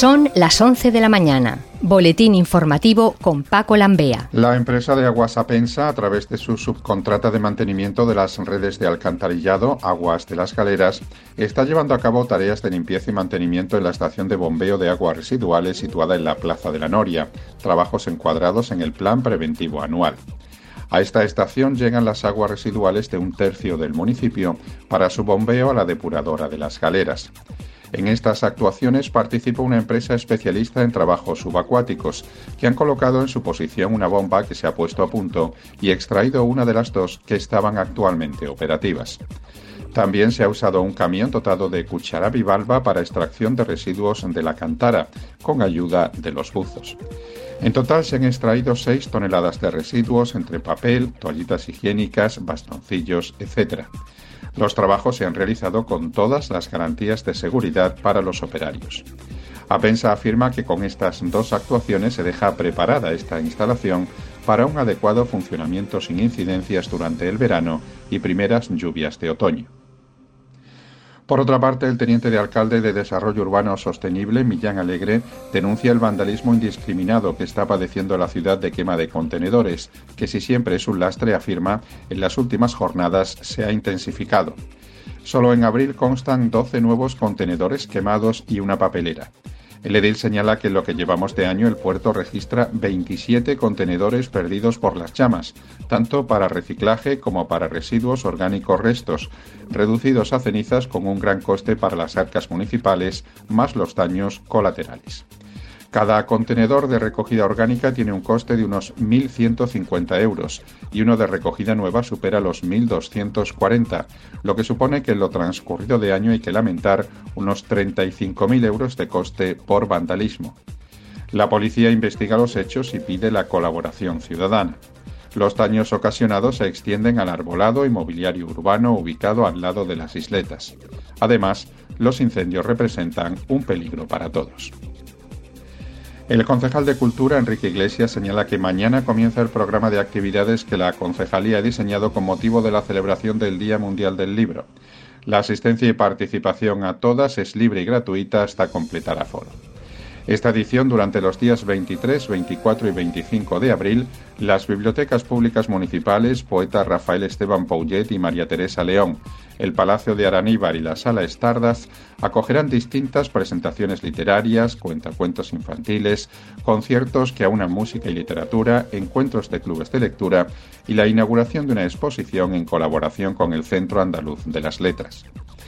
Son las 11 de la mañana. Boletín informativo con Paco Lambea. La empresa de Aguas Apensa, a través de su subcontrata de mantenimiento de las redes de alcantarillado Aguas de las Galeras, está llevando a cabo tareas de limpieza y mantenimiento en la estación de bombeo de aguas residuales situada en la Plaza de la Noria, trabajos encuadrados en el plan preventivo anual. A esta estación llegan las aguas residuales de un tercio del municipio para su bombeo a la depuradora de las Galeras. En estas actuaciones participa una empresa especialista en trabajos subacuáticos, que han colocado en su posición una bomba que se ha puesto a punto y extraído una de las dos que estaban actualmente operativas. También se ha usado un camión dotado de cuchara bivalva para extracción de residuos de la cantara, con ayuda de los buzos. En total se han extraído 6 toneladas de residuos entre papel, toallitas higiénicas, bastoncillos, etc. Los trabajos se han realizado con todas las garantías de seguridad para los operarios. Apensa afirma que con estas 2 actuaciones se deja preparada esta instalación para un adecuado funcionamiento sin incidencias durante el verano y primeras lluvias de otoño. Por otra parte, el teniente de alcalde de Desarrollo Urbano Sostenible, Millán Alegre, denuncia el vandalismo indiscriminado que está padeciendo la ciudad de quema de contenedores, que si siempre es un lastre, afirma, en las últimas jornadas se ha intensificado. Solo en abril constan 12 nuevos contenedores quemados y una papelera. El edil señala que en lo que llevamos de año el puerto registra 27 contenedores perdidos por las llamas, tanto para reciclaje como para residuos orgánicos restos, reducidos a cenizas con un gran coste para las arcas municipales, más los daños colaterales. Cada contenedor de recogida orgánica tiene un coste de unos 1.150 euros y uno de recogida nueva supera los 1.240, lo que supone que en lo transcurrido de año hay que lamentar unos 35.000 euros de coste por vandalismo. La policía investiga los hechos y pide la colaboración ciudadana. Los daños ocasionados se extienden al arbolado y mobiliario urbano ubicado al lado de las isletas. Además, los incendios representan un peligro para todos. El concejal de Cultura, Enrique Iglesias, señala que mañana comienza el programa de actividades que la concejalía ha diseñado con motivo de la celebración del Día Mundial del Libro. La asistencia y participación a todas es libre y gratuita hasta completar aforo. Esta edición, durante los días 23, 24 y 25 de abril, las bibliotecas públicas municipales, poeta Rafael Esteban Pouget y María Teresa León, el Palacio de Araníbar y la Sala Stardust acogerán distintas presentaciones literarias, cuentacuentos infantiles, conciertos que aunan música y literatura, encuentros de clubes de lectura y la inauguración de una exposición en colaboración con el Centro Andaluz de las Letras.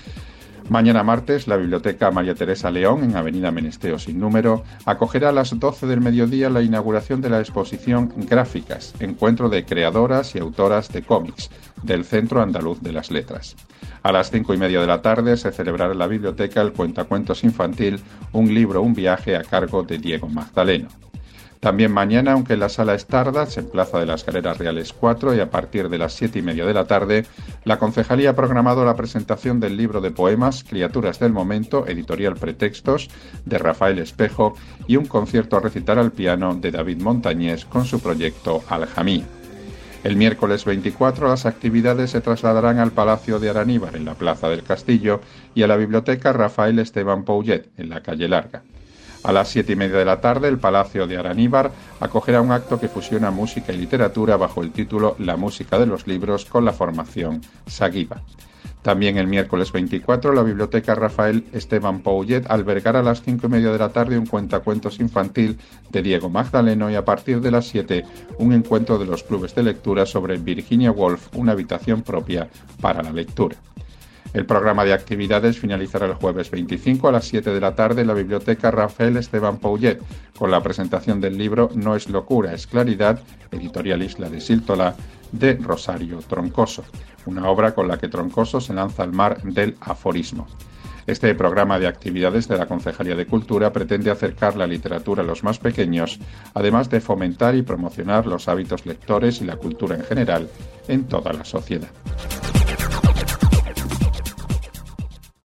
Mañana martes, la Biblioteca María Teresa León, en Avenida Menesteo sin número, acogerá a las 12 del mediodía la inauguración de la exposición Gráficas, encuentro de creadoras y autoras de cómics, del Centro Andaluz de las Letras. A las 5:30 de la tarde se celebrará en la biblioteca el cuentacuentos infantil Un libro, un viaje, a cargo de Diego Magdaleno. También mañana, aunque en la Sala Stardust, en Plaza de las Galeras Reales 4 y a partir de las 7:30 de la tarde, la concejalía ha programado la presentación del libro de poemas Criaturas del Momento, editorial Pretextos, de Rafael Espejo, y un concierto a recitar al piano de David Montañés con su proyecto Aljamía. El miércoles 24 las actividades se trasladarán al Palacio de Araníbar, en la Plaza del Castillo, y a la Biblioteca Rafael Esteban Pouget, en la Calle Larga. A las 7:30 de la tarde, el Palacio de Araníbar acogerá un acto que fusiona música y literatura bajo el título La música de los libros con la formación Sagiva. También el miércoles 24, la Biblioteca Rafael Esteban Pouget albergará a las 5:30 de la tarde un cuentacuentos infantil de Diego Magdaleno y a partir de las 7 un encuentro de los clubes de lectura sobre Virginia Woolf, una habitación propia para la lectura. El programa de actividades finalizará el jueves 25 a las 7 de la tarde en la Biblioteca Rafael Esteban Pouget, con la presentación del libro No es locura, es claridad, editorial Isla de Síltola, de Rosario Troncoso, una obra con la que Troncoso se lanza al mar del aforismo. Este programa de actividades de la Concejalía de Cultura pretende acercar la literatura a los más pequeños, además de fomentar y promocionar los hábitos lectores y la cultura en general en toda la sociedad.